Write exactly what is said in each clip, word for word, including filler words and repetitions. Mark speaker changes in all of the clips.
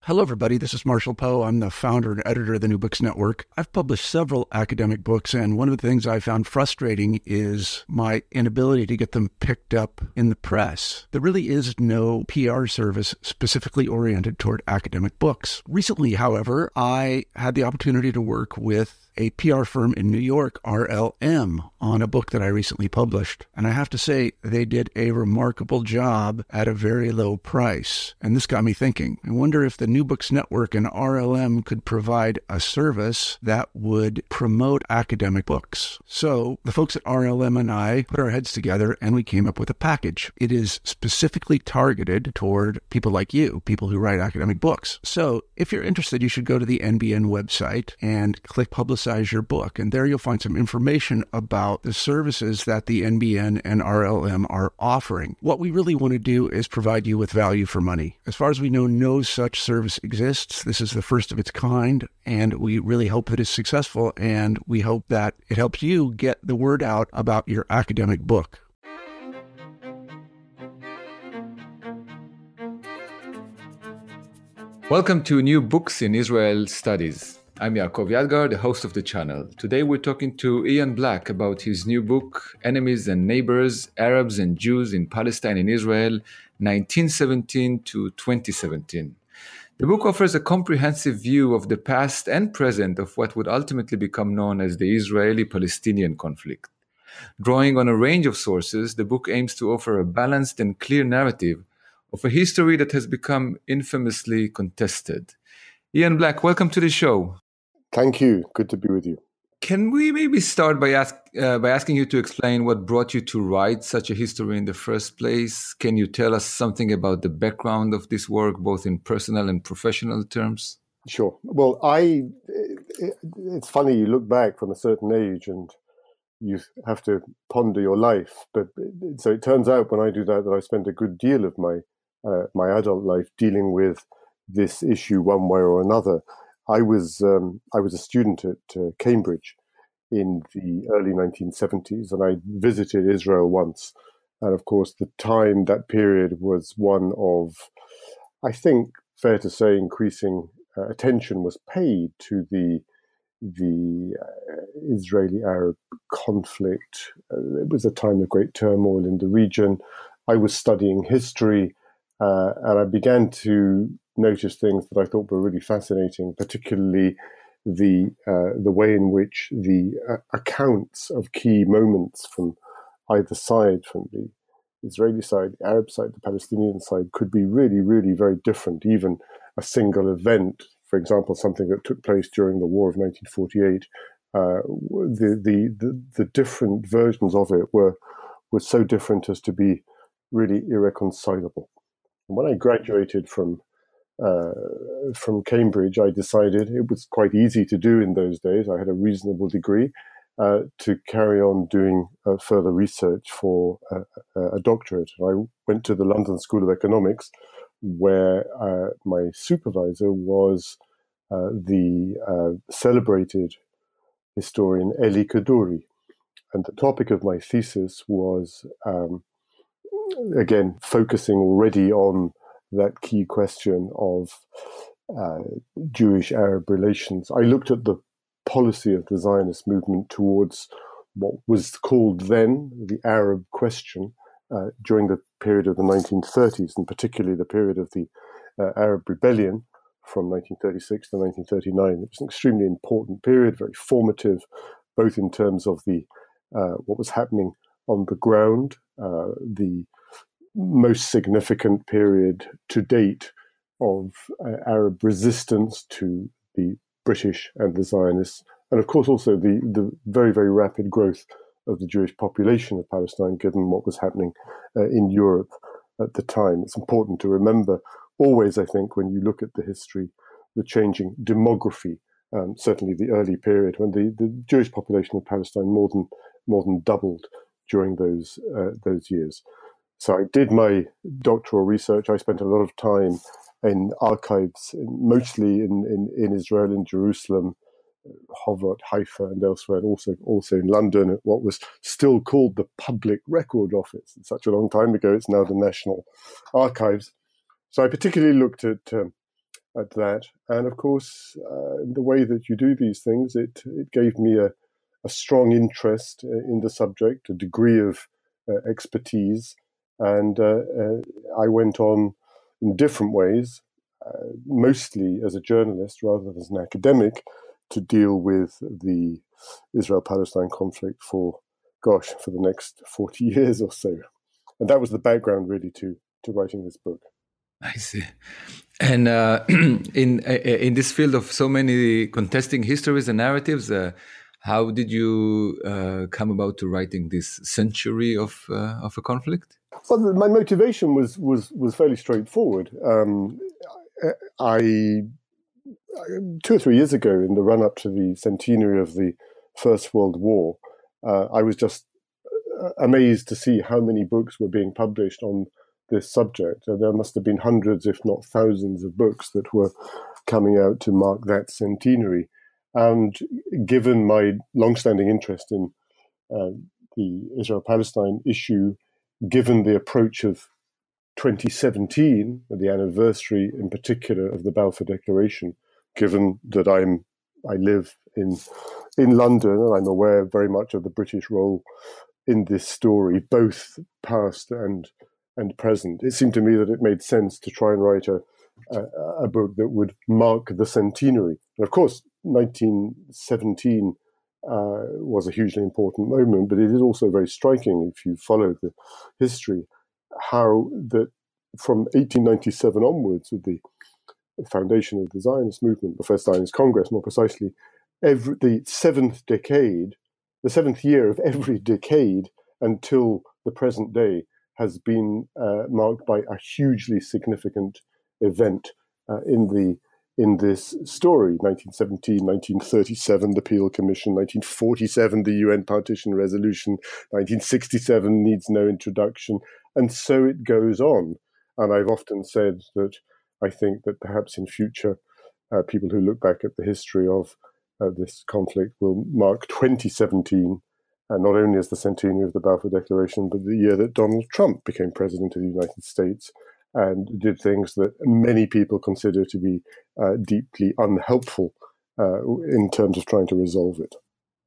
Speaker 1: Hello, everybody. This is Marshall Poe. I'm the founder and editor of the New Books Network. I've published several academic books, and one of the things I found frustrating is my inability to get them picked up in the press. There really is no P R service specifically oriented toward academic books. Recently, however, I had the opportunity to work with a P R firm in New York, R L M, on a book that I recently published. And I have to say, they did a remarkable job at a very low price. And this got me thinking. I wonder if the New Books Network and R L M could provide a service that would promote academic books. So the folks at R L M and I put our heads together and we came up with a package. It is specifically targeted toward people like you, people who write academic books. So if you're interested, you should go to the N B N website and click Publicize your book. And there you'll find some information about the services that the N B N and R L M are offering. What we really want to do is provide you with value for money. As far as we know, no such service exists. This is the first of its kind, and we really hope that it's successful, and we hope that it helps you get the word out about your academic book.
Speaker 2: Welcome to New Books in Israel Studies. I'm Yaakov Yadgar, the host of the channel. Today we're talking to Ian Black about his new book, Enemies and Neighbors, Arabs and Jews in Palestine and Israel, nineteen seventeen to twenty seventeen. The book offers a comprehensive view of the past and present of what would ultimately become known as the Israeli-Palestinian conflict. Drawing on a range of sources, the book aims to offer a balanced and clear narrative of a history that has become infamously contested. Ian Black, welcome to the show.
Speaker 3: Thank you. Good to be with you.
Speaker 2: Can we maybe start by ask uh, by asking you to explain what brought you to write such a history in the first place? Can you tell us something about the background of this work, both in personal and professional terms?
Speaker 3: Sure. Well, I it, it's funny, you look back from a certain age and you have to ponder your life. But so it turns out when I do that, that I spent a good deal of my uh, my adult life dealing with this issue one way or another. I was um, I was a student at uh, Cambridge in the early nineteen seventies, and I visited Israel once. And of course, the time, that period was one of, I think, fair to say, increasing uh, attention was paid to the the uh, Israeli-Arab conflict. Uh, it was a time of great turmoil in the region. I was studying history, uh, and I began to notice things that I thought were really fascinating, particularly the uh, the way in which the uh, accounts of key moments from either side, from the Israeli side, the Arab side, the Palestinian side, could be really, really very different. Even a single event, for example, something that took place during the War of nineteen forty-eight, uh, the, the the the different versions of it were were so different as to be really irreconcilable. And when I graduated from Uh, from Cambridge, I decided it was quite easy to do in those days. I had a reasonable degree uh, to carry on doing uh, further research for a, a doctorate. I went to the London School of Economics, where uh, my supervisor was uh, the uh, celebrated historian Eli Kaduri. And the topic of my thesis was, um, again, focusing already on that key question of uh, Jewish-Arab relations. I looked at the policy of the Zionist movement towards what was called then the Arab question uh, during the period of the nineteen thirties, and particularly the period of the uh, Arab Rebellion from nineteen thirty-six to nineteen thirty-nine. It was an extremely important period, very formative, both in terms of the uh, what was happening on the ground, uh, the most significant period to date of uh, Arab resistance to the British and the Zionists, and of course also the, the very, very rapid growth of the Jewish population of Palestine, given what was happening uh, in Europe at the time. It's important to remember always, I think, when you look at the history, the changing demography, um, certainly the early period when the, the Jewish population of Palestine more than more than doubled during those uh, those years. So I did my doctoral research. I spent a lot of time in archives, mostly in, in, in Israel, in Jerusalem, Hovot, Haifa, and elsewhere, and also, also in London, at what was still called the Public Record Office. It's such a long time ago, it's now the National Archives. So I particularly looked at um, at that. And of course, uh, the way that you do these things, it, it gave me a, a strong interest in the subject, a degree of uh, expertise. And uh, uh, I went on in different ways, uh, mostly as a journalist rather than as an academic, to deal with the Israel-Palestine conflict for, gosh, for the next forty years or so. And that was the background really to, to writing this book.
Speaker 2: I see. And uh, in in this field of so many contesting histories and narratives, uh, how did you uh, come about to writing this century of uh, of a conflict?
Speaker 3: Well, my motivation was was was fairly straightforward. Um, I two or three years ago, in the run up to the centenary of the First World War, uh, I was just amazed to see how many books were being published on this subject. There must have been hundreds, if not thousands, of books that were coming out to mark that centenary. And given my long-standing interest in uh, the Israel-Palestine issue, given the approach of twenty seventeen, the anniversary in particular of the Balfour Declaration, given that I'm I live in in London and I'm aware very much of the British role in this story, both past and and present, it seemed to me that it made sense to try and write a, a, a book that would mark the centenary. And of course, nineteen seventeen uh, was a hugely important moment, but it is also very striking, if you follow the history, how that from eighteen ninety-seven onwards, with the foundation of the Zionist movement, the First Zionist Congress more precisely, every, the seventh decade, the seventh year of every decade until the present day, has been uh, marked by a hugely significant event uh, in the in this story. nineteen seventeen, nineteen thirty-seven, the Peel Commission, nineteen forty-seven, the U N Partition Resolution, nineteen sixty-seven needs no introduction, and so it goes on. And I've often said that I think that perhaps in future, uh, people who look back at the history of uh, this conflict will mark twenty seventeen and not only as the centenary of the Balfour Declaration, but the year that Donald Trump became president of the United States and did things that many people consider to be uh, deeply unhelpful uh, in terms of trying to resolve it.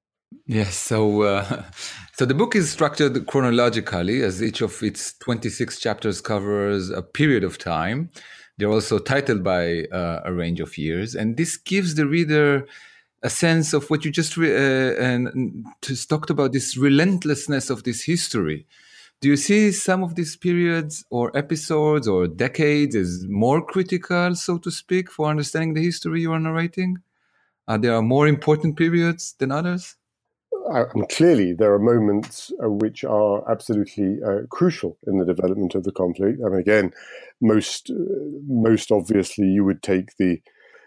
Speaker 2: Yes, so uh, so the book is structured chronologically, as each of its twenty-six chapters covers a period of time. They're also titled by uh, a range of years, and this gives the reader a sense of what you just re- uh, and just talked about, this relentlessness of this history. Do you see some of these periods or episodes or decades as more critical, so to speak, for understanding the history you are narrating? Are there more important periods than others?
Speaker 3: Uh, clearly, there are moments uh, which are absolutely uh, crucial in the development of the conflict. I mean, again, most uh, most obviously, you would take the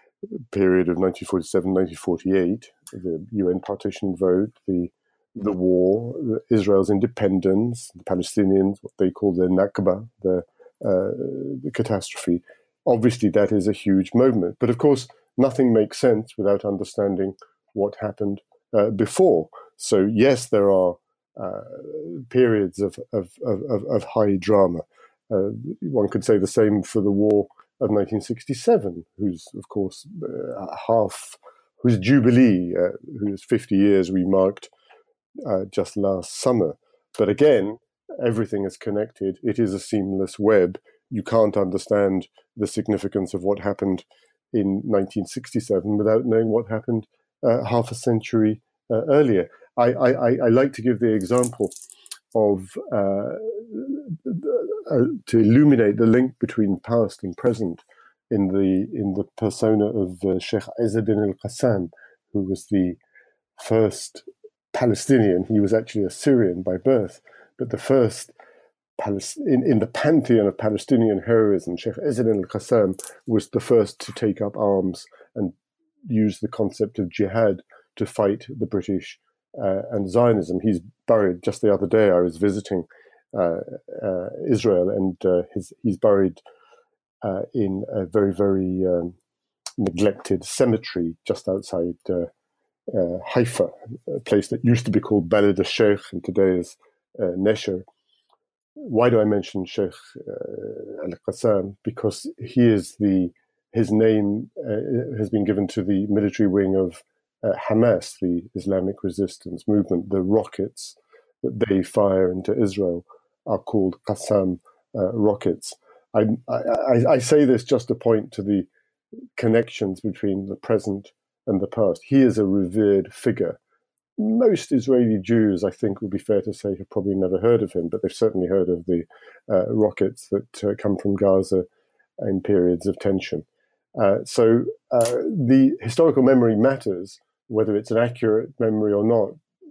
Speaker 3: period of nineteen forty-seven, nineteen forty-eight, the U N partition vote, the the war, Israel's independence, the Palestinians, what they call the Nakba, the, uh, the catastrophe. Obviously, that is a huge moment. But of course, nothing makes sense without understanding what happened uh, before. So yes, there are uh, periods of, of, of, of high drama. Uh, one could say the same for the war of nineteen sixty-seven, whose, of course, uh, half, whose jubilee, uh, whose fifty years we marked uh, just last summer. But again, everything is connected. It is a seamless web. You can't understand the significance of what happened in nineteen sixty-seven without knowing what happened uh, half a century uh, earlier. I, I, I like to give the example of, uh, uh, to illuminate the link between past and present in the in the persona of uh, Sheikh Izzeddin al-Qassam, who was the first Palestinian. He was actually a Syrian by birth, but the first Palis- in, in the pantheon of Palestinian heroism, Sheikh Izzeddin al-Qassam was the first to take up arms and use the concept of jihad to fight the British uh, and Zionism. He's buried, just the other day I was visiting uh, uh, Israel, and uh, his, he's buried uh, in a very, very um, neglected cemetery just outside uh, uh, Haifa, a place that used to be called Balad al-Sheikh and today is uh, Nesher. Why do I mention Sheikh uh, al-Qassam? Because he is the his name uh, has been given to the military wing of uh, Hamas, the Islamic resistance movement. The rockets that they fire into Israel are called Qassam uh, rockets. I, I, I say this just to point to the connections between the present and the past. He is a revered figure. Most Israeli Jews, I think, would be fair to say, have probably never heard of him, but they've certainly heard of the uh, rockets that uh, come from Gaza in periods of tension. Uh, so uh, the historical memory matters. Whether it's an accurate memory or not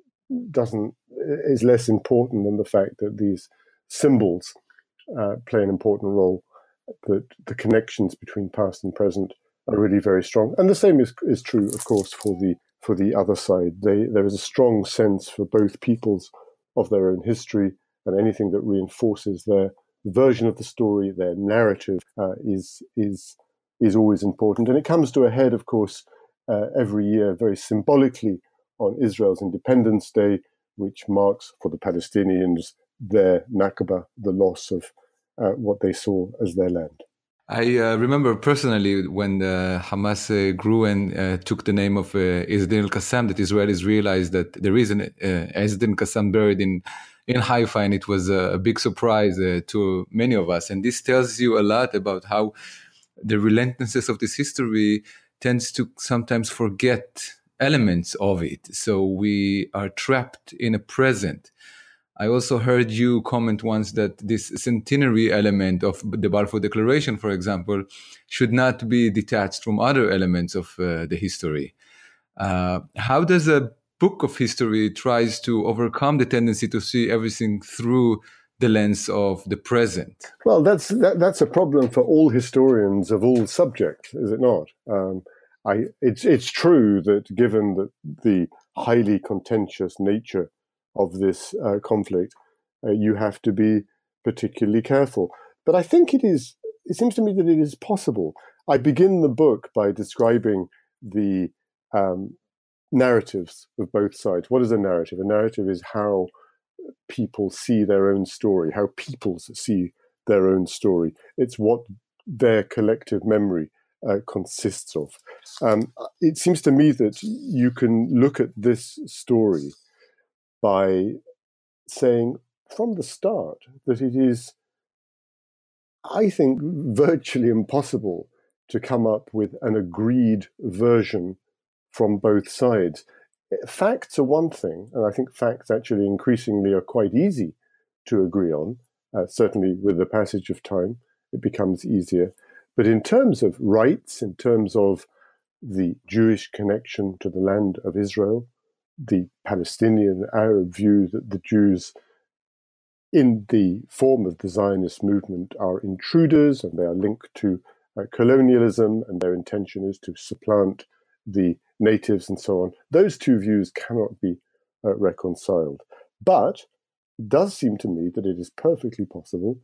Speaker 3: doesn't is less important than the fact that these symbols uh, play an important role. That the connections between past and present are really very strong, and the same is is true, of course, for the for the other side. They, there is a strong sense for both peoples of their own history, and anything that reinforces their version of the story, their narrative, uh, is is is always important. And it comes to a head, of course, uh, every year, very symbolically, on Israel's Independence Day, which marks for the Palestinians their Nakba, the loss of uh, what they saw as their land.
Speaker 2: I uh, remember personally when uh, Hamas uh, grew and uh, took the name of uh, Izz-Din al-Qassam, that Israelis realized that there is an uh, Izz-Din al-Qassam buried in, in Haifa, and it was a, a big surprise uh, to many of us. And this tells you a lot about how the relentlessness of this history tends to sometimes forget elements of it. So we are trapped in a present. I also heard you comment once that this centenary element of the Balfour Declaration, for example, should not be detached from other elements of uh, the history. Uh, how does a book of history tries to overcome the tendency to see everything through the lens of the present?
Speaker 3: Well, that's that, that's a problem for all historians of all subjects, is it not? Um, I, it's it's true that given that the highly contentious nature of this uh, conflict, uh, you have to be particularly careful. But I think it is, it seems to me that it is possible. I begin the book by describing the um, narratives of both sides. What is a narrative? A narrative is how people see their own story, how peoples see their own story. It's what their collective memory uh, consists of. Um, it seems to me that you can look at this story by saying from the start that it is, I think, virtually impossible to come up with an agreed version from both sides. Facts are one thing, and I think facts actually increasingly are quite easy to agree on. Uh, certainly with the passage of time, it becomes easier. But in terms of rights, in terms of the Jewish connection to the land of Israel, the Palestinian Arab view that the Jews in the form of the Zionist movement are intruders and they are linked to uh, colonialism and their intention is to supplant the natives and so on. Those two views cannot be uh, reconciled. But it does seem to me that it is perfectly possible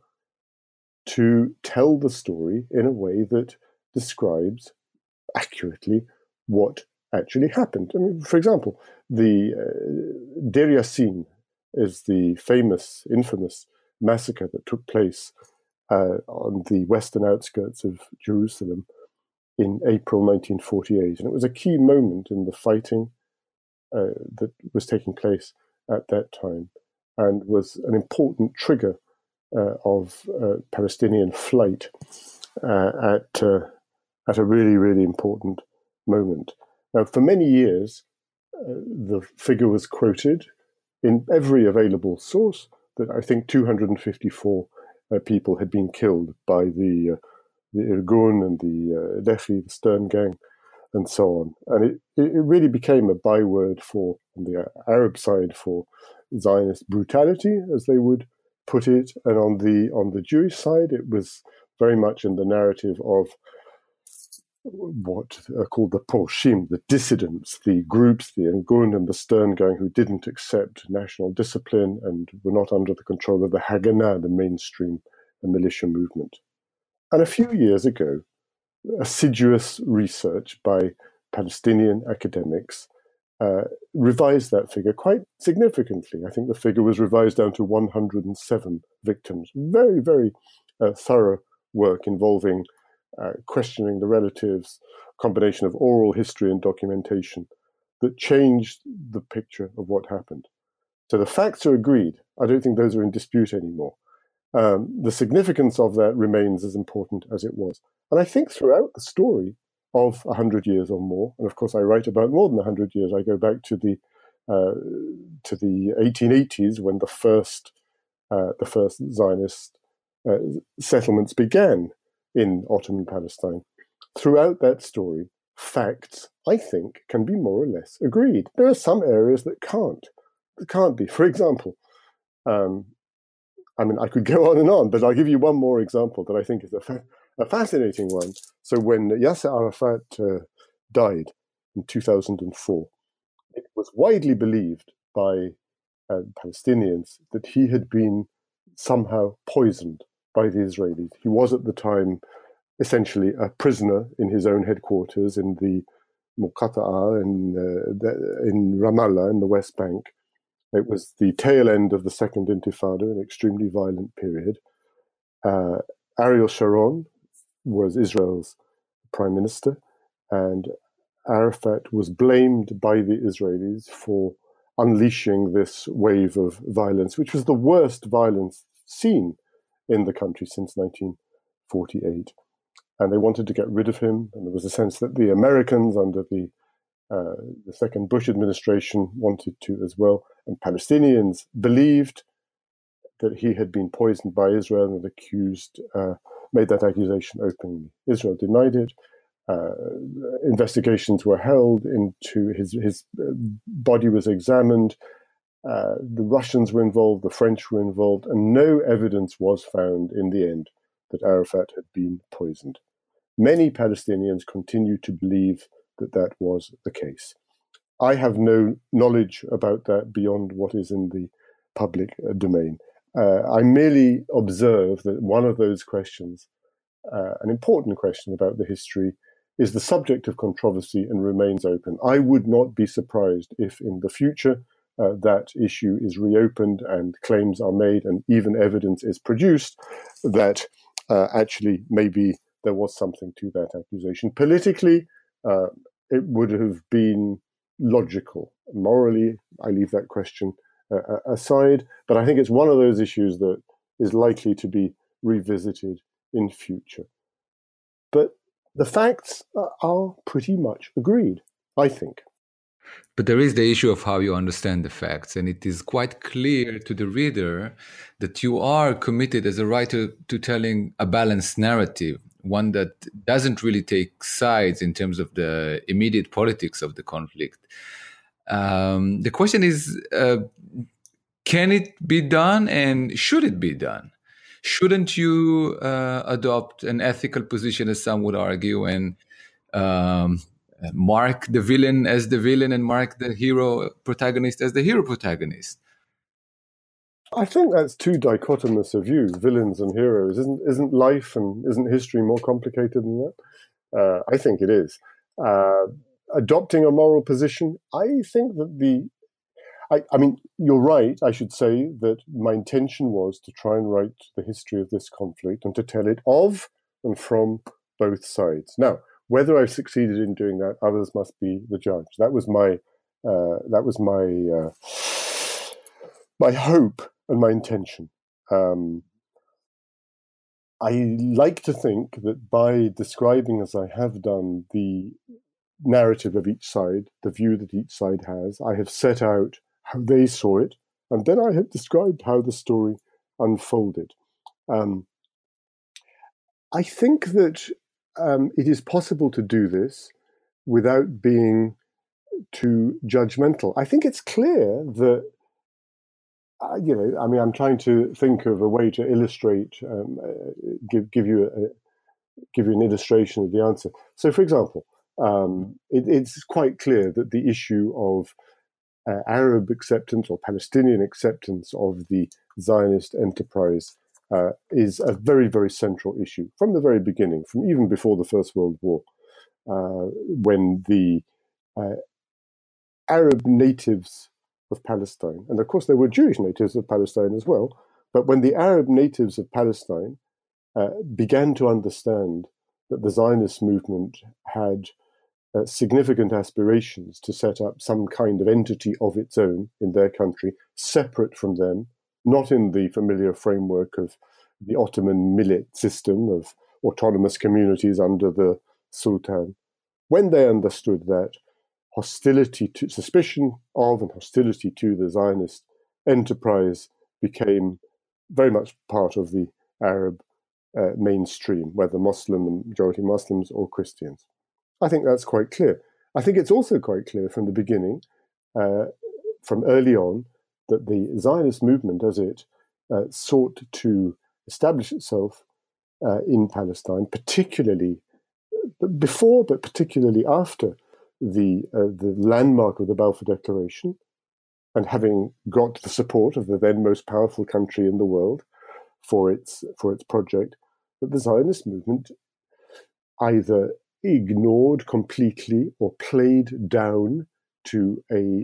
Speaker 3: to tell the story in a way that describes accurately what actually happened. I mean, for example, the uh, Deir Yassin is the famous, infamous massacre that took place uh, on the western outskirts of Jerusalem in April nineteen forty-eight. And it was a key moment in the fighting uh, that was taking place at that time and was an important trigger uh, of uh, Palestinian flight uh, at, uh, at a really, really important moment. Now, for many years, uh, the figure was quoted in every available source that I think two hundred fifty-four uh, people had been killed by the uh, the Irgun and the uh, Lehi, the Stern Gang, and so on. And it, it really became a byword for, on the Arab side, for Zionist brutality, as they would put it. And on the on the Jewish side, it was very much in the narrative of what are called the Porshim, the dissidents, the groups, the Irgun and the Stern Gang, who didn't accept national discipline and were not under the control of the Haganah, the mainstream militia movement. And a few years ago, assiduous research by Palestinian academics uh, revised that figure quite significantly. I think the figure was revised down to one hundred seven victims. Very, very uh, thorough work involving uh, questioning the relatives, combination of oral history and documentation that changed the picture of what happened. So the facts are agreed. I don't think those are in dispute anymore. Um, the significance of that remains as important as it was. And I think throughout the story of one hundred years or more, and of course I write about more than one hundred years, I go back to the uh, to the eighteen eighties when the first uh, the first Zionist uh, settlements began in Ottoman Palestine. Throughout that story, facts, I think, can be more or less agreed. There are some areas that can't. That can't be. For example, um, I mean, I could go on and on, but I'll give you one more example that I think is a, fa- a fascinating one. So when Yasser Arafat uh, died in two thousand four, it was widely believed by uh, Palestinians that he had been somehow poisoned by the Israelis. He was at the time essentially a prisoner in his own headquarters in the Muqata'a in, uh, the, in Ramallah in the West Bank. It was the tail end of the Second Intifada, an extremely violent period. Uh, Ariel Sharon was Israel's prime minister, and Arafat was blamed by the Israelis for unleashing this wave of violence, which was the worst violence seen in the country since nineteen forty-eight. And they wanted to get rid of him, and there was a sense that the Americans under the Uh, the second Bush administration wanted to as well, and Palestinians believed that he had been poisoned by Israel and accused, uh, made that accusation openly. Israel denied it. Uh, investigations were held into his his body was examined. Uh, the Russians were involved, the French were involved, and no evidence was found in the end that Arafat had been poisoned. Many Palestinians continue to believe that that was the case. I have no knowledge about that beyond what is in the public uh, domain. Uh, I merely observe that one of those questions, uh, an important question about the history, is the subject of controversy and remains open. I would not be surprised if in the future uh, that issue is reopened and claims are made and even evidence is produced that uh, actually maybe there was something to that accusation. Politically, uh, it would have been logical. Morally, I leave that question uh, aside, but I think it's one of those issues that is likely to be revisited in future. But the facts are pretty much agreed, I think.
Speaker 2: But there is the issue of how you understand the facts, and it is quite clear to the reader that you are committed as a writer to telling a balanced narrative, one that doesn't really take sides in terms of the immediate politics of the conflict. Um, the question is, uh, can it be done, and should it be done? Shouldn't you uh, adopt an ethical position, as some would argue, and um, mark the villain as the villain and mark the hero protagonist as the hero protagonist?
Speaker 3: I think that's too dichotomous a view, villains and heroes. Isn't isn't life and isn't history more complicated than that? Uh, I think it is. Uh, adopting a moral position, I think that the... I, I mean, you're right, I should say that my intention was to try and write the history of this conflict and to tell it of and from both sides. Now, whether I've succeeded in doing that, others must be the judge. That was my... Uh, that was my... Uh, my hope and my intention. Um, I like to think that by describing, as I have done, the narrative of each side, the view that each side has, I have set out how they saw it, and then I have described how the story unfolded. Um, I think that um, it is possible to do this without being too judgmental. I think it's clear that Uh, you know, I mean, I'm trying to think of a way to illustrate, um, uh, give give you a, give you an illustration of the answer. So, for example, um, it, it's quite clear that the issue of uh, Arab acceptance or Palestinian acceptance of the Zionist enterprise uh, is a very, very central issue from the very beginning, from even before the First World War, uh, when the uh, Arab natives of Palestine, and of course there were Jewish natives of Palestine as well, but when the Arab natives of Palestine uh, began to understand that the Zionist movement had uh, significant aspirations to set up some kind of entity of its own in their country, separate from them, not in the familiar framework of the Ottoman millet system of autonomous communities under the Sultan. When they understood that, hostility to, suspicion of and hostility to the Zionist enterprise became very much part of the Arab uh, mainstream, whether Muslim, majority Muslims, or Christians. I think that's quite clear. I think it's also quite clear from the beginning, uh, from early on, that the Zionist movement, as it uh, sought to establish itself uh, in Palestine, particularly before, but particularly after the uh, the landmark of the Balfour Declaration, and having got the support of the then most powerful country in the world for its for its project, that the Zionist movement either ignored completely or played down to a,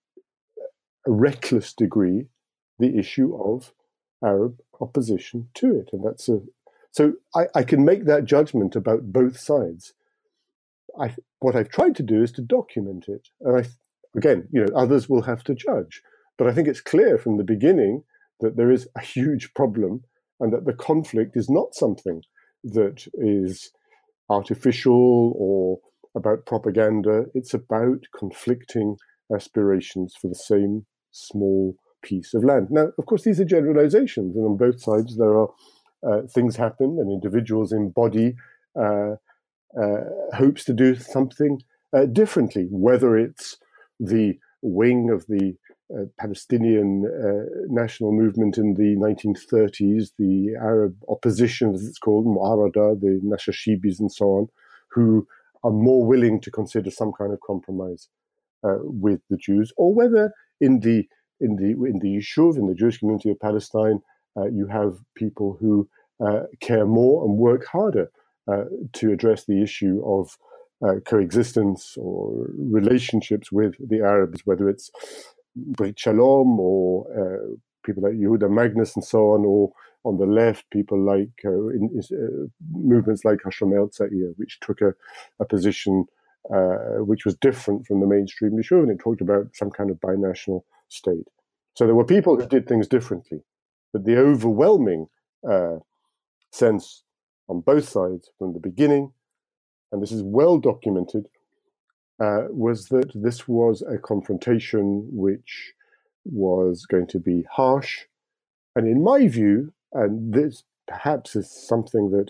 Speaker 3: a reckless degree the issue of Arab opposition to it, and that's a so I, I can make that judgment about both sides. I, what I've tried to do is to document it, and I, again, you know, others will have to judge. But I think it's clear from the beginning that there is a huge problem, and that the conflict is not something that is artificial or about propaganda. It's about conflicting aspirations for the same small piece of land. Now, of course, these are generalizations, and on both sides there are uh, things happen, and individuals embody uh, uh, hopes to do something uh, differently, whether it's the wing of the uh, Palestinian uh, national movement in the nineteen thirties, the Arab opposition, as it's called, Mu'arada, the Nashashibis and so on, who are more willing to consider some kind of compromise uh, with the Jews, or whether in the in the in the Yishuv, in the Jewish community of Palestine, uh, you have people who uh, care more and work harder uh, to address the issue of uh, coexistence or relationships with the Arabs, whether it's Brit Shalom or uh, people like Yehuda Magnus and so on, or on the left, people like uh, in, uh, movements like Hashem El Tzair, which took a, a position uh, which was different from the mainstream Yishuv, and it talked about some kind of binational state. So there were people who did things differently, but the overwhelming uh, sense on both sides from the beginning, and this is well documented, uh, was that this was a confrontation which was going to be harsh. And in my view, and this perhaps is something that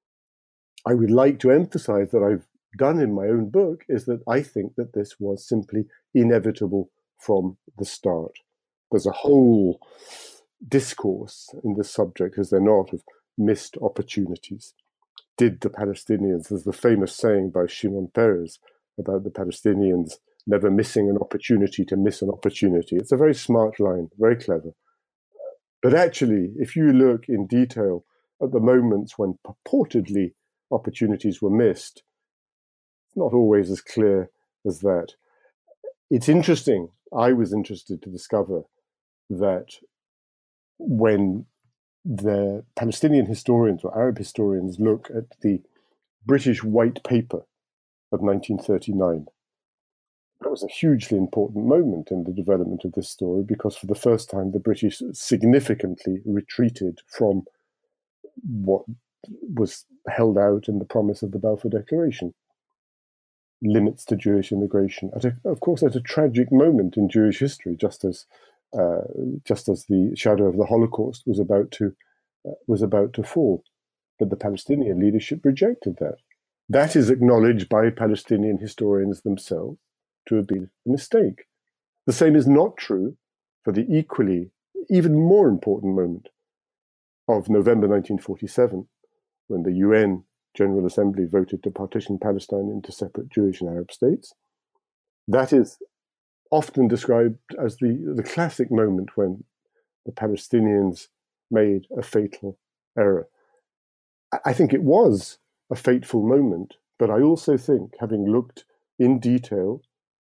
Speaker 3: I would like to emphasize that I've done in my own book, is that I think that this was simply inevitable from the start. There's a whole discourse in this subject, is there not, of missed opportunities. Did the Palestinians, there's the famous saying by Shimon Peres about the Palestinians never missing an opportunity to miss an opportunity. It's a very smart line, very clever. But actually, if you look in detail at the moments when purportedly opportunities were missed, it's not always as clear as that. It's interesting, I was interested to discover that when the Palestinian historians or Arab historians look at the British White Paper of nineteen thirty-nine, that was a hugely important moment in the development of this story, because for the first time the British significantly retreated from what was held out in the promise of the Balfour Declaration. Limits to Jewish immigration, at a, of course, at a tragic moment in Jewish history, just as uh, just as the shadow of the Holocaust was about to uh, was about to fall. But the Palestinian leadership rejected that. That is acknowledged by Palestinian historians themselves to have been a mistake. The same is not true for the equally, even more important moment of November nineteen forty-seven, when the U N General Assembly voted to partition Palestine into separate Jewish and Arab states. That is often described as the, the classic moment when the Palestinians made a fatal error. I think it was a fateful moment, but I also think, having looked in detail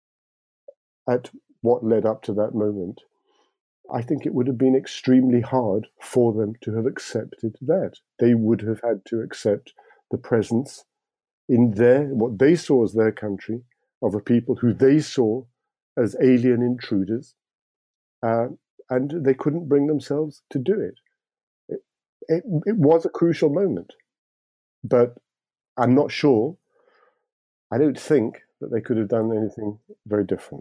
Speaker 3: at what led up to that moment, I think it would have been extremely hard for them to have accepted that. They would have had to accept the presence in their, what they saw as their country, of a people who they saw as alien intruders, uh, and they couldn't bring themselves to do it. It, it. It was a crucial moment, but I'm not sure, I don't think that they could have done anything very different.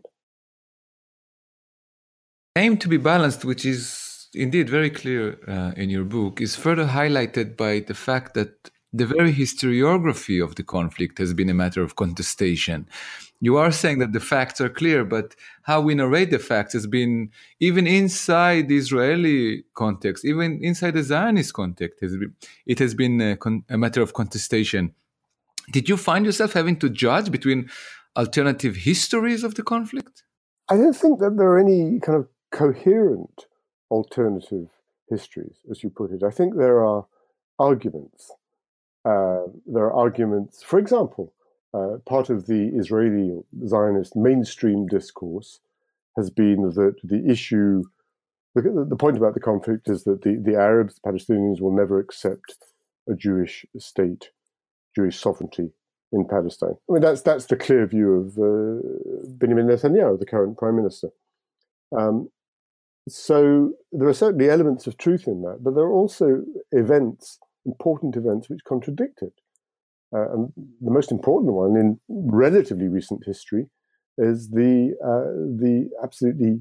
Speaker 2: Aim to be balanced, which is indeed very clear uh, in your book, is further highlighted by the fact that the very historiography of the conflict has been a matter of contestation. You are saying that the facts are clear, but how we narrate the facts has been, even inside the Israeli context, even inside the Zionist context, has been, it has been a, con- a matter of contestation. Did you find yourself having to judge between alternative histories of the conflict?
Speaker 3: I don't think that there are any kind of coherent alternative histories, as you put it. I think there are arguments. Uh, there are arguments, for example, uh, part of the Israeli Zionist mainstream discourse has been that the issue, the, the point about the conflict is that the, the Arabs, the Palestinians, will never accept a Jewish state, Jewish sovereignty in Palestine. I mean, that's that's the clear view of uh, Benjamin Netanyahu, the current prime minister. Um, so there are certainly elements of truth in that, but there are also events, important events, which contradict it. Uh, and the most important one in relatively recent history is the uh, the absolutely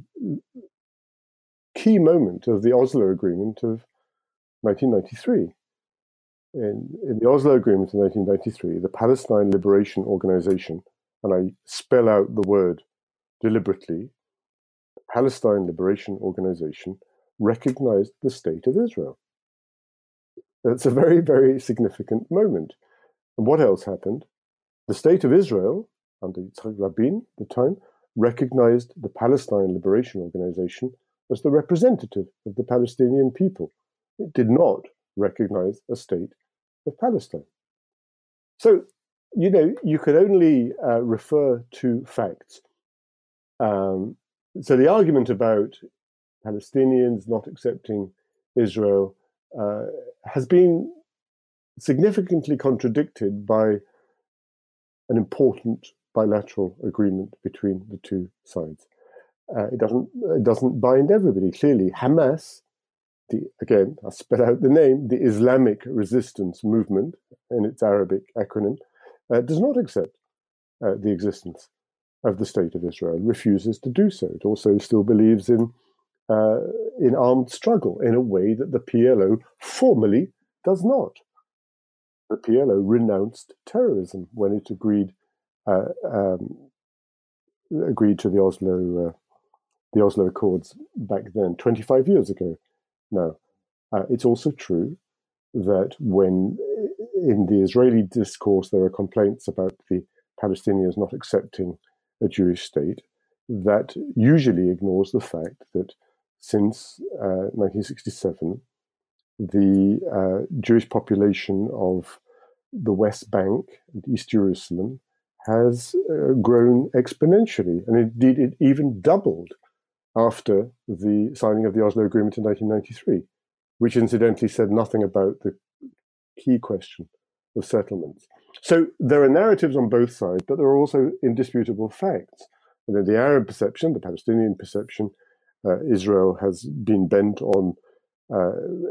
Speaker 3: key moment of the Oslo Agreement of nineteen ninety-three. In, in the Oslo Agreement of nineteen ninety-three, the Palestine Liberation Organization, and I spell out the word deliberately, the Palestine Liberation Organization recognized the state of Israel. That's a very, very significant moment. And what else happened? The state of Israel, under Yitzhak Rabin at the time, recognized the Palestine Liberation Organization as the representative of the Palestinian people. It did not recognize a state of Palestine. So, you know, you could only uh, refer to facts. Um, so the argument about Palestinians not accepting Israel uh, has been significantly contradicted by an important bilateral agreement between the two sides. Uh, it doesn't it doesn't bind everybody. Clearly, Hamas, the again, I spell out the name, the Islamic Resistance Movement, in its Arabic acronym, uh, does not accept uh, the existence of the State of Israel, refuses to do so. It also still believes in uh, in armed struggle in a way that the P L O formally does not. The P L O renounced terrorism when it agreed uh, um, agreed to the Oslo uh, the Oslo Accords back then, twenty-five years ago. Now, uh, it's also true that when in the Israeli discourse there are complaints about the Palestinians not accepting a Jewish state, that usually ignores the fact that since uh, nineteen sixty-seven, the uh, Jewish population of the West Bank and East Jerusalem has uh, grown exponentially, and indeed it even doubled after the signing of the Oslo Agreement in nineteen ninety-three, which incidentally said nothing about the key question of settlements. So there are narratives on both sides, but there are also indisputable facts. And in the Arab perception, the Palestinian perception, uh, Israel has been bent on uh,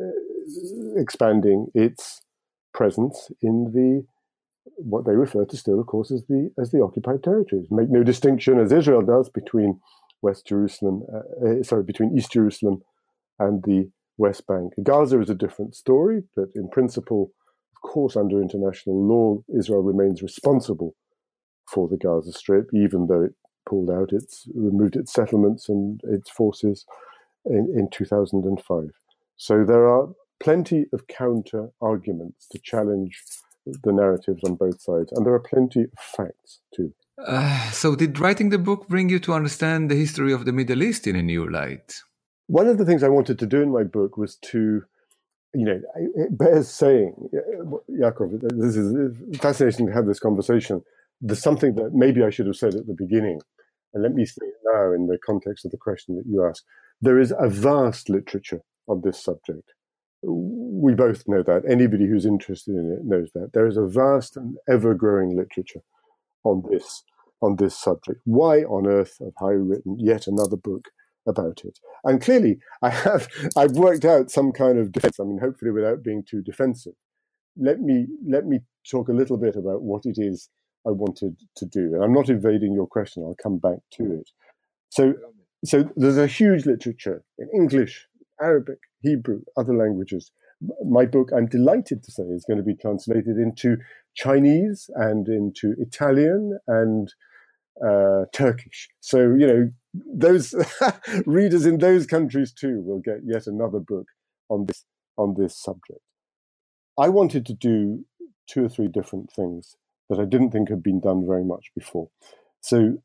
Speaker 3: expanding its presence in the what they refer to still, of course, as the as the occupied territories. Make no distinction, as Israel does, between West Jerusalem, uh, sorry, between East Jerusalem and the West Bank. Gaza is a different story, but in principle, of course, under international law, Israel remains responsible for the Gaza Strip, even though it pulled out, it's removed its settlements and its forces in, in two thousand five. So there are plenty of counter arguments to challenge the narratives on both sides, and there are plenty of facts too.
Speaker 2: Uh, so did writing the book bring you to understand the history of the Middle East in a new light?
Speaker 3: One of the things I wanted to do in my book was to, you know, it bears saying, Yaakov, this is fascinating to have this conversation. There's something that maybe I should have said at the beginning, and let me say it now in the context of the question that you asked. There is a vast literature on this subject. we both know that. Anybody who's interested in it knows that. There is a vast and ever-growing literature on this on this subject. Why on earth have I written yet another book about it? And clearly, I have I've worked out some kind of defense. I mean, hopefully without being too defensive. Let me let me talk a little bit about what it is I wanted to do. And I'm not evading your question. I'll come back to it. So, so there's a huge literature in English, Arabic, Hebrew, other languages. My book, I'm delighted to say, is going to be translated into Chinese and into Italian and uh, Turkish. So, you know, those readers in those countries too will get yet another book on this on this subject. I wanted to do two or three different things that I didn't think had been done very much before. So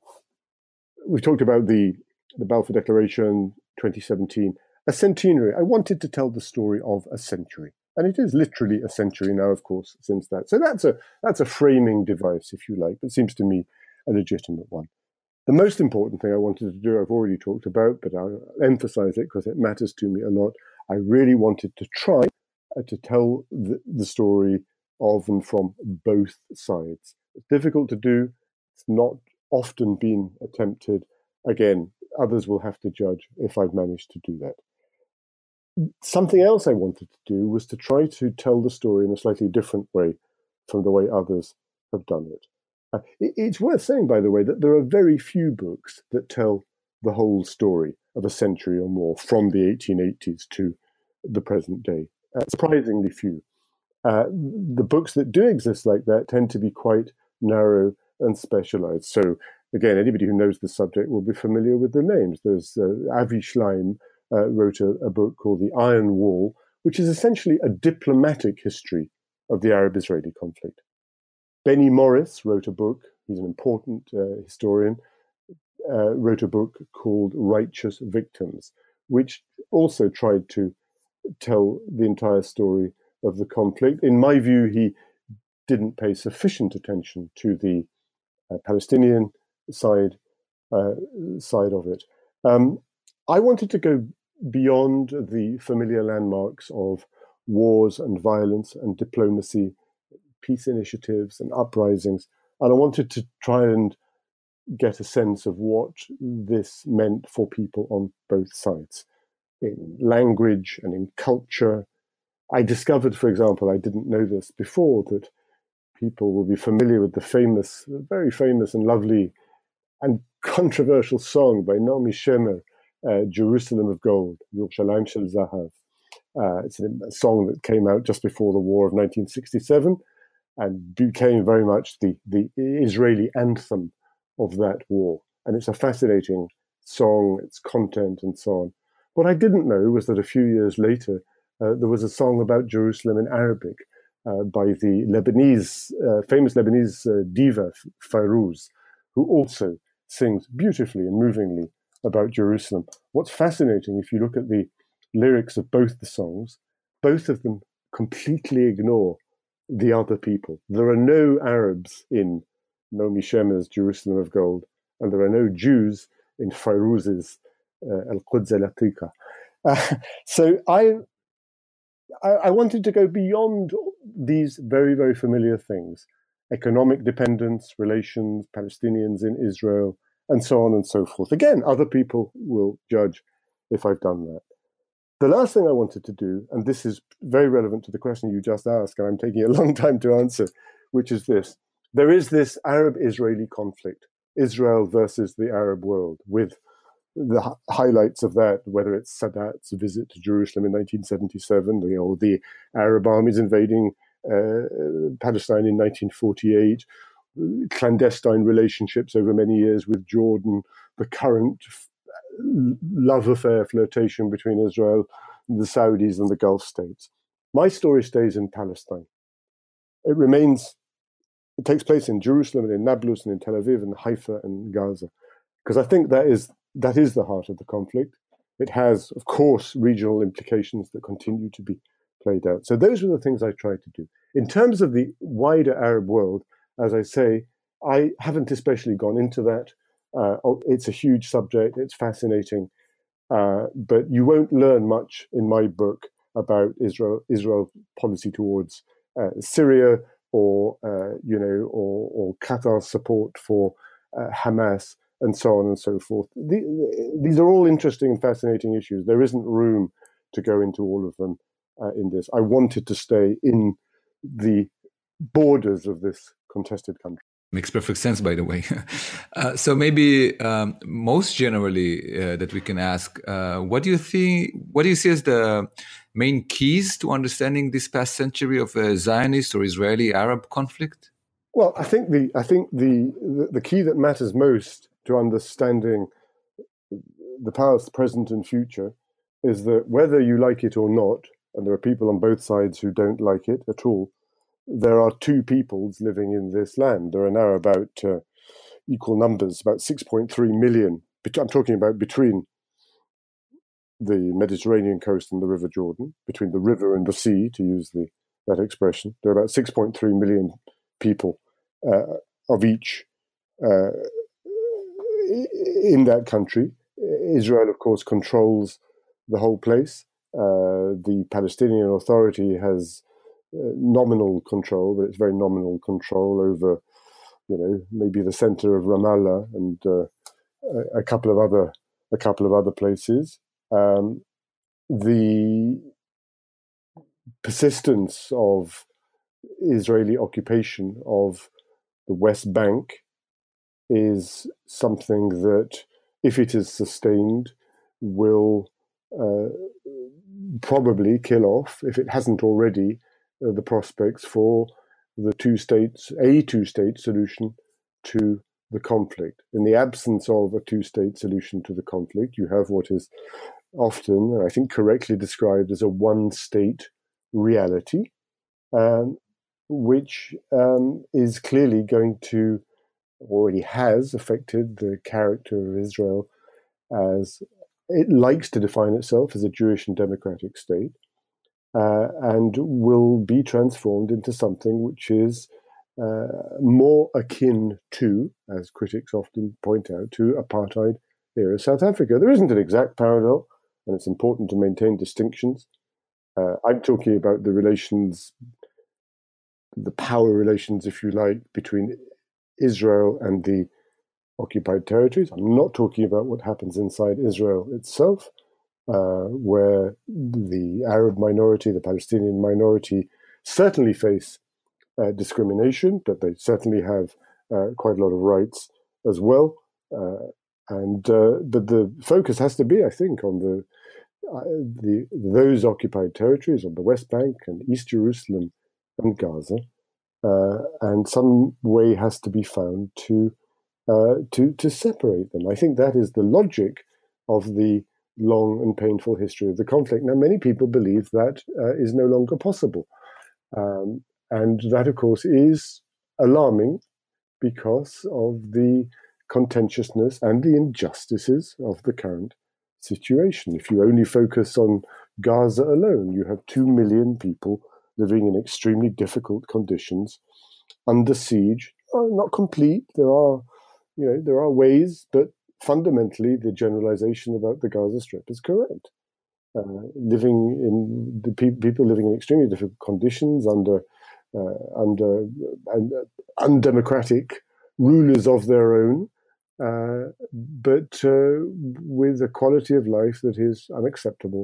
Speaker 3: we talked about the, the Balfour Declaration, twenty seventeen, a centenary. I wanted to tell the story of a century. And it is literally a century now, of course, since that. So that's a that's a framing device, if you like, that seems to me a legitimate one. The most important thing I wanted to do, I've already talked about, but I'll emphasize it because it matters to me a lot. I really wanted to try to tell the, the story of and from both sides. It's difficult to do. It's not often been attempted. Again, others will have to judge if I've managed to do that. Something else I wanted to do was to try to tell the story in a slightly different way from the way others have done it. Uh, it it's worth saying, by the way, that there are very few books that tell the whole story of a century or more from the eighteen eighties to the present day. Uh, surprisingly few. Uh, the books that do exist like that tend to be quite narrow and specialized. So, again, anybody who knows the subject will be familiar with the names. There's uh, Avi Schleim uh, wrote a, a book called The Iron Wall, which is essentially a diplomatic history of the Arab-Israeli conflict. Benny Morris wrote a book, he's an important uh, historian, uh, wrote a book called Righteous Victims, which also tried to tell the entire story of the conflict. In my view, he didn't pay sufficient attention to the uh, Palestinian side uh, side of it. Um, I wanted to go beyond the familiar landmarks of wars and violence and diplomacy, peace initiatives and uprisings, and I wanted to try and get a sense of what this meant for people on both sides, in language and in culture. I discovered, for example, I didn't know this before, that people will be familiar with the famous, very famous and lovely and controversial song by Naomi Shemer, uh, Jerusalem of Gold, Yerushalayim Shel Zahav. Uh, it's a, a song that came out just before the war of nineteen sixty-seven and became very much the, the Israeli anthem of that war. And it's a fascinating song, its content and so on. What I didn't know was that a few years later, uh, there was a song about Jerusalem in Arabic uh, by the Lebanese, uh, famous Lebanese uh, diva, Fayrouz, who also sings beautifully and movingly about Jerusalem. What's fascinating, if you look at the lyrics of both the songs, both of them completely ignore the other people. There are no Arabs in Naomi Shemer's Jerusalem of Gold, and there are no Jews in Fayrouz's uh, Al-Quds al-Atiqa. Uh, so I, I, I wanted to go beyond these very, very familiar things: economic dependence, relations, Palestinians in Israel, and so on and so forth. Again, other people will judge if I've done that. The last thing I wanted to do, and this is very relevant to the question you just asked, and I'm taking a long time to answer, which is this. There is this Arab-Israeli conflict, Israel versus the Arab world, with the h- highlights of that, whether it's Sadat's visit to Jerusalem in nineteen seventy-seven, you know, the Arab armies invading uh, Palestine in nineteen forty-eight, clandestine relationships over many years with Jordan, the current f- love affair flirtation between Israel, the Saudis and the Gulf states. My story stays in Palestine. It remains, it takes place in Jerusalem and in Nablus and in Tel Aviv and Haifa and Gaza, because I think that is that is the heart of the conflict. It has, of course, regional implications that continue to be played out. So those are the things I tried to do. In terms of the wider Arab world, as I say, I haven't especially gone into that. Uh, it's a huge subject. It's fascinating. Uh, but you won't learn much in my book about Israel Israel policy towards uh, Syria, or uh, you know, or, or Qatar's support for uh, Hamas, and so on and so forth. The, these are all interesting and fascinating issues. There isn't room to go into all of them uh, in this. I wanted to stay in the borders of this contested country.
Speaker 2: Makes perfect sense, by the way. uh, so maybe um, most generally uh, that we can ask, uh, what do you think? What do you see as the main keys to understanding this past century of a Zionist or Israeli-Arab conflict?
Speaker 3: Well, I think the I think the, the the key that matters most to understanding the past, present, and future is that whether you like it or not, and there are people on both sides who don't like it at all, there are two peoples living in this land. There are now about uh, equal numbers, about six point three million. I'm talking about between the Mediterranean coast and the River Jordan, between the river and the sea, to use the that expression. There are about six point three million people uh, of each uh, in that country. Israel, of course, controls the whole place. Uh, the Palestinian Authority has uh, nominal control, but it's very nominal control over, you know, maybe the center of Ramallah and uh, a, a couple of other a couple of other places. Um, the persistence of Israeli occupation of the West Bank is something that, if it is sustained, will uh, probably kill off, if it hasn't already, uh, the prospects for the two states, a two-state solution to the conflict. In the absence of a two-state solution to the conflict, you have what is often, and I think correctly described as a one-state reality, um, which um, is clearly going to, already has affected the character of Israel, as it likes to define itself as a Jewish and democratic state, uh, and will be transformed into something which is uh, more akin to, as critics often point out, to apartheid era South Africa. There isn't an exact parallel, and it's important to maintain distinctions. Uh, I'm talking about the relations, the power relations, if you like, between Israel and the occupied territories. I'm not talking about what happens inside Israel itself, uh, where the Arab minority, the Palestinian minority, certainly face uh, discrimination, but they certainly have uh, quite a lot of rights as well. Uh, and uh, but the focus has to be, I think, on the uh, the those occupied territories on the West Bank and East Jerusalem and Gaza, uh, and some way has to be found to uh, to to separate them. I think that is the logic of the long and painful history of the conflict. Now, many people believe that uh, is no longer possible, um, and that, of course, is alarming because of the contentiousness and the injustices of the current situation. If you only focus on Gaza alone, you have two million people living in extremely difficult conditions, under siege. Oh, not complete. There are, you know, there are ways, but fundamentally, the generalization about the Gaza Strip is correct. Uh, living in the pe- people living in extremely difficult conditions under uh, under uh, undemocratic rulers of their own, uh, but uh, with a quality of life that is unacceptable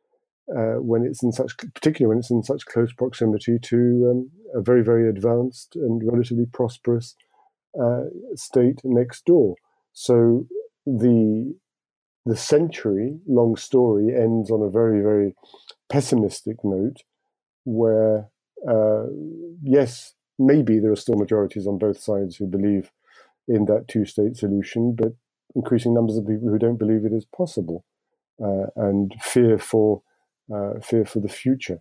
Speaker 3: uh, when it's in such, particularly when it's in such close proximity to um, a very, very advanced and relatively prosperous uh, state next door. So the the century-long story ends on a very, very pessimistic note, where uh, yes, maybe there are still majorities on both sides who believe in that two-state solution, but increasing numbers of people who don't believe it is possible, uh, and fear for uh, fear for the future.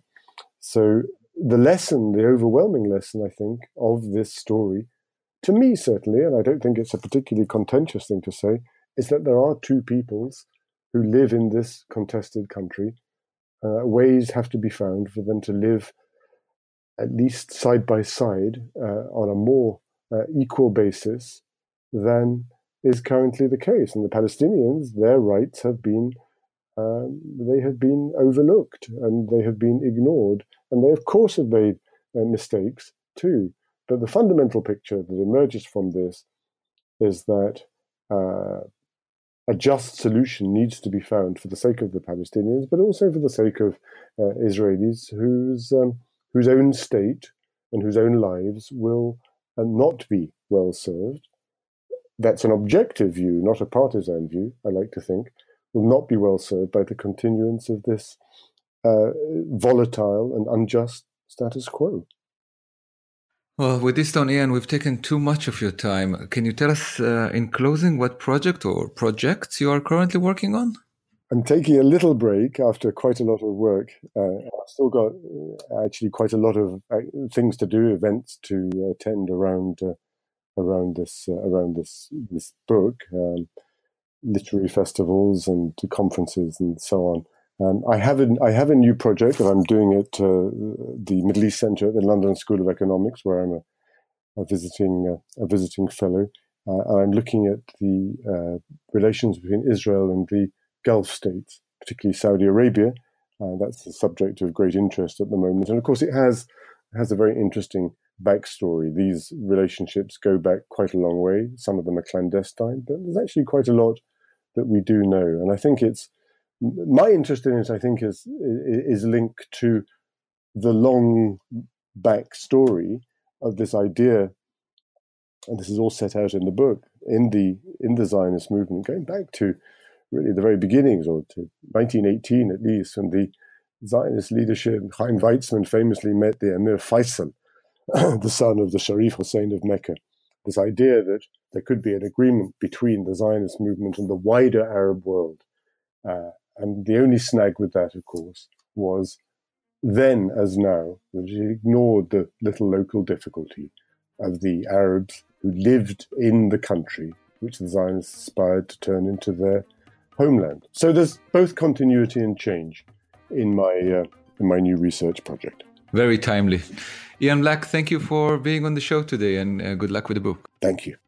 Speaker 3: So the lesson, the overwhelming lesson, I think, of this story, to me certainly, and I don't think it's a particularly contentious thing to say, is that there are two peoples who live in this contested country. Uh, ways have to be found for them to live at least side by side uh, on a more uh, equal basis than is currently the case. And the Palestinians, their rights have been um, they have been overlooked and they have been ignored. And they, of course, have made uh, mistakes too. But the fundamental picture that emerges from this is that uh, a just solution needs to be found for the sake of the Palestinians, but also for the sake of uh, Israelis whose um, whose own state and whose own lives will uh, not be well served. That's an objective view, not a partisan view, I like to think, will not be well served by the continuance of this uh, volatile and unjust status quo.
Speaker 2: Well, with this, Don Ian, we've taken too much of your time. Can you tell us uh, in closing what project or projects you are currently working on?
Speaker 3: I'm taking a little break after quite a lot of work. Uh, I've still got uh, actually quite a lot of uh, things to do, events to attend around uh, around this uh, around this this book, um, literary festivals and conferences and so on. Um, I have a, I have a new project that I'm doing at uh, the Middle East Centre at the London School of Economics, where I'm a, a visiting uh, a visiting fellow, uh, and I'm looking at the uh, relations between Israel and the Gulf states, particularly Saudi Arabia. Uh, that's the subject of great interest at the moment, and of course, it has has a very interesting backstory. These relationships go back quite a long way. Some of them are clandestine, but there's actually quite a lot that we do know, and I think it's. My interest in it, I think, is is linked to the long backstory of this idea, and this is all set out in the book, in the in the Zionist movement, going back to really the very beginnings, or to nineteen eighteen at least, when the Zionist leadership, Chaim Weizmann, famously met the Emir Faisal, the son of the Sharif Hussein of Mecca. This idea that there could be an agreement between the Zionist movement and the wider Arab world. Uh, And the only snag with that, of course, was then as now, that it ignored the little local difficulty of the Arabs who lived in the country, which the Zionists aspired to turn into their homeland. So there's both continuity and change in my uh, in my new research project.
Speaker 2: Very timely. Ian Black, thank you for being on the show today, and uh, good luck with the book.
Speaker 3: Thank you.